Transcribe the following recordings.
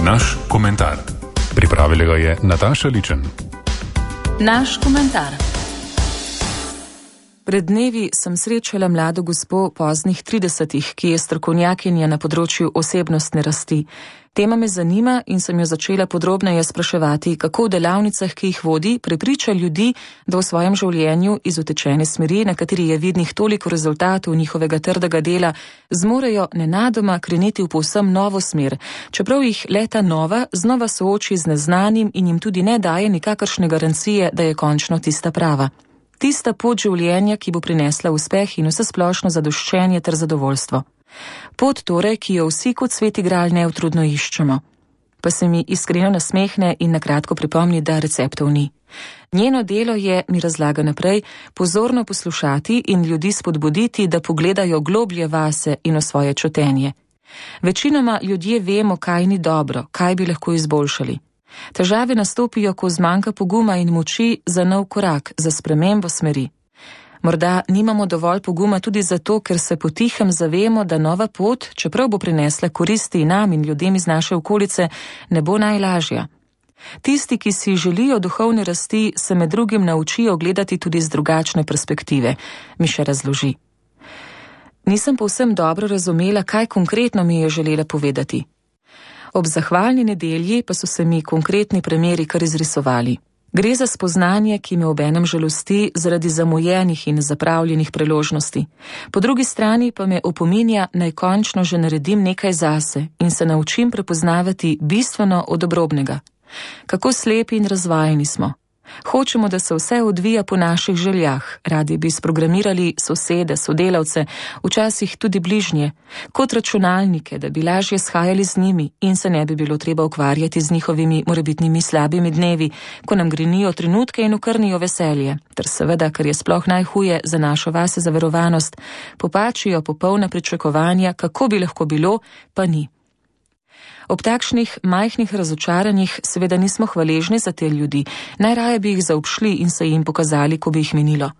Naš komentar. Pripravila ga je Nataša Ličen. Naš komentar. Pred dnevi sem srečala mlado gospo poznih 30-ih, ki je strokovnjakinja na področju osebnostne rasti. Tema me zanima in sem jo začela podrobneje spraševati, kako v delavnicah, ki jih vodi, prepriča ljudi, da v svojem življenju iz utečene smeri, na kateri je vidnih toliko rezultatov njihovega trdega dela, zmorejo nenadoma kreniti v povsem novo smer, čeprav jih leta nova znova sooči z neznanim in jim tudi ne daje nikakršne garancije, da je končno tista prava. Tista pot življenja, ki bo prinesla uspeh in vsesplošno zadoščenje ter zadovoljstvo. Pot torej, ki jo vsi kot sveti gral neutrudno iščemo. Pa se mi iskreno nasmehne in nakratko pripomni, da receptov ni. Njeno delo je, mi razlaga naprej, pozorno poslušati in ljudi spodbuditi, da pogledajo globlje vase in v svoje čutenje. Večinoma ljudje vemo, kaj ni dobro, kaj bi lahko izboljšali. Težave nastopijo, ko zmanjka poguma in moči za nov korak, za spremembo smeri. Morda nimamo dovolj poguma tudi zato, ker se potihem zavemo, da nova pot, čeprav bo prinesla koristi nam in ljudem iz naše okolice, ne bo najlažja. Tisti, ki si želijo duhovne rasti, se med drugim naučijo gledati tudi z drugačne perspektive, mi še razloži. Nisem povsem dobro razumela, kaj konkretno mi je želela povedati. Ob zahvalni nedelji pa so se mi konkretni primeri kar izrisovali. Gre za spoznanje, ki me obenem žalosti zaradi zamujenih in zapravljenih priložnosti. Po drugi strani pa me opominja, naj končno že naredim nekaj zase in se naučim prepoznavati bistveno od obrobnega. Kako slepi in razvajeni smo. Hočemo, da se vse odvija po naših željah, radi bi sprogramirali sosede, sodelavce, včasih tudi bližnje, kot računalnike, da bi lažje shajali z njimi in se ne bi bilo treba ukvarjati z njihovimi morebitnimi slabimi dnevi, ko nam grenijo trenutke in okrnijo veselje, ter seveda, kar je sploh najhuje za našo vase zaverovanost, popačijo popolna pričakovanja, kako bi lahko bilo, pa ni. Ob takšnih majhnih razočaranjih seveda nismo hvaležni za te ljudi, najraje bi jih zaobšli in se jim pokazali, ko bi jih minilo.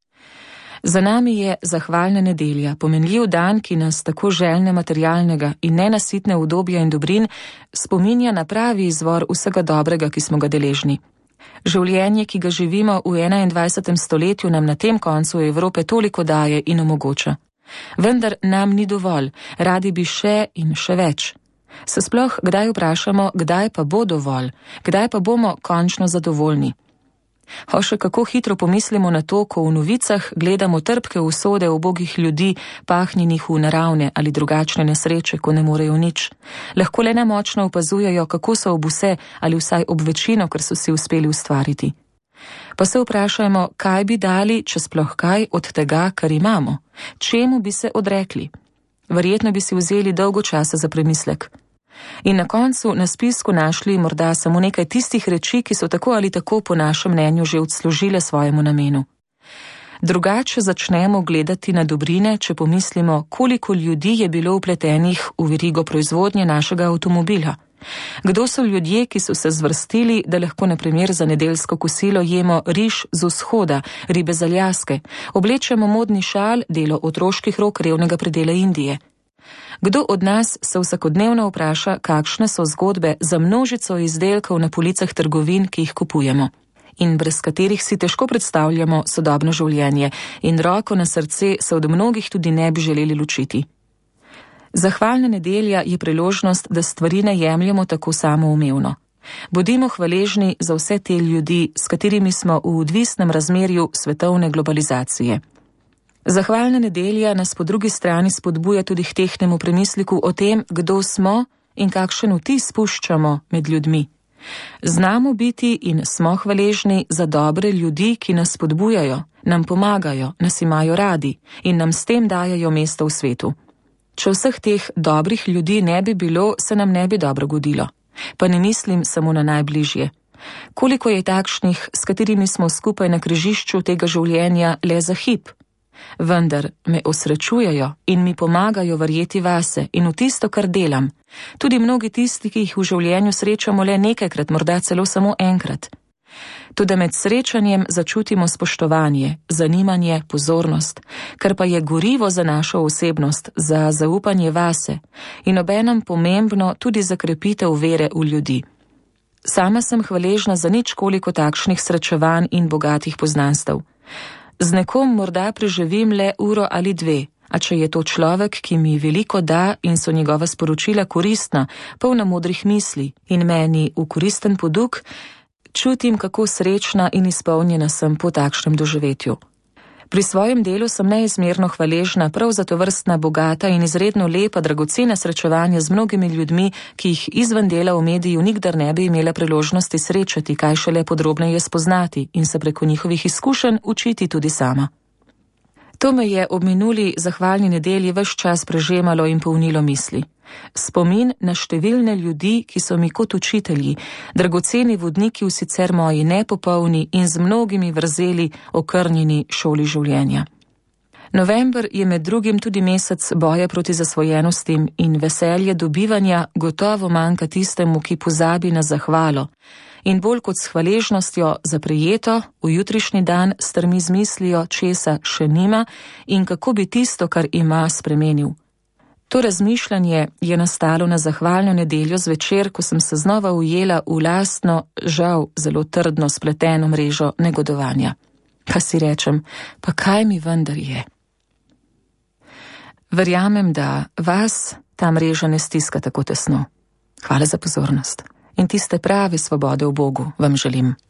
Za nami je zahvalna nedelja, pomenljiv dan, ki nas tako željne materialnega in nenasitne udobja in dobrin spominja na pravi izvor vsega dobrega, ki smo ga deležni. Življenje, ki ga živimo v 21. stoletju, nam na tem koncu Evrope toliko daje in omogoča. Vendar nam ni dovolj, radi bi še in še več. Se sploh kdaj vprašamo, kdaj pa bo dovolj, kdaj pa bomo končno zadovoljni. Še kako hitro pomislimo na to, ko v novicah gledamo trpke usode ubogih ljudi, pahnjenih v naravne ali drugačne nesreče, ko ne morejo nič. Lahko le nemočno opazujejo, kako so ob vse ali vsaj ob večino, kar so si uspeli ustvariti. Pa se vprašajmo, kaj bi dali, če sploh kaj od tega, kar imamo. Čemu bi se odrekli? Verjetno bi si vzeli dolgo časa za premislek. In na koncu na spisku našli morda samo nekaj tistih reči, ki so tako ali tako po našem mnenju že odslužile svojemu namenu. Drugače začnemo gledati na dobrine, če pomislimo, koliko ljudi je bilo vpletenih v verigo proizvodnje našega avtomobila. Kdo so ljudje, ki so se zvrstili, da lahko na primer za nedeljsko kosilo jemo riž z vzhoda, ribe z Aljaske, oblečemo modni šal, delo otroških rok revnega predela Indije. Kdo od nas se vsakodnevno vpraša, kakšne so zgodbe za množico izdelkov na policah trgovin, ki jih kupujemo, in brez katerih si težko predstavljamo sodobno življenje, in roko na srce se od mnogih tudi ne bi želeli ločiti. Zahvalna nedelja je priložnost, da stvari ne jemljemo tako samoumevno. Bodimo hvaležni za vse te ljudi, s katerimi smo v odvisnem razmerju svetovne globalizacije. Zahvalna nedelja nas po drugi strani spodbuja tudi k tehtnemu premisliku o tem, kdo smo in kakšen vtis spuščamo med ljudmi. Znamo biti in smo hvaležni za dobre ljudi, ki nas spodbujajo, nam pomagajo, nas imajo radi in nam s tem dajajo mesto v svetu. Če vseh teh dobrih ljudi ne bi bilo, se nam ne bi dobro godilo. Pa ne mislim samo na najbližje. Koliko je takšnih, s katerimi smo skupaj na križišču tega življenja le za hip? Vendar me osrečujejo in mi pomagajo verjeti vase in v tisto, kar delam. Tudi mnogi tisti, ki jih v življenju srečamo le nekajkrat, morda celo samo enkrat. Tudi med srečanjem začutimo spoštovanje, zanimanje, pozornost, kar pa je gorivo za našo osebnost, za zaupanje vase in obenem pomembno tudi za krepitev vere v ljudi. Sama sem hvaležna za ničkoliko takšnih srečevanj in bogatih poznanstev. Z nekom morda preživim le uro ali dve, a če je to človek, ki mi veliko da in so njegova sporočila koristna, polna modrih misli in meni v koristen poduk, čutim, kako srečna in izpolnjena sem po takšnem doživetju. Pri svojem delu sem neizmerno hvaležna prav za tovrstna bogata in izredno lepa, dragocena srečevanja z mnogimi ljudmi, ki jih izven dela v mediju nikdar ne bi imela priložnosti srečati, kaj šele podrobneje spoznati in se preko njihovih izkušenj učiti tudi sama. To me je ob minuli zahvalni nedelji ves čas prežemalo in polnilo misli. Spomin na številne ljudi, ki so mi kot učitelji, dragoceni vodniki v sicer moji nepopolni in z mnogimi vrzeli okrnjeni šoli življenja. November je med drugim tudi mesec boja proti zasvojenostim in veselje dobivanja gotovo manjka tistemu, ki pozabi na zahvalo in bolj kot s hvaležnostjo za prejeto, v jutrišnji dan strmi z mislijo, česa še nima in kako bi tisto, kar ima, spremenil. To razmišljanje je nastalo na zahvalno nedeljo zvečer, ko sem se znova ujela v lastno, žal zelo trdno spleteno mrežo negodovanja. Pa si rečem, pa kaj mi vendar je? Verjamem, da vas ta mreža ne stiska tako tesno. Hvala za pozornost. In tiste prave svobode v Bogu vam želim.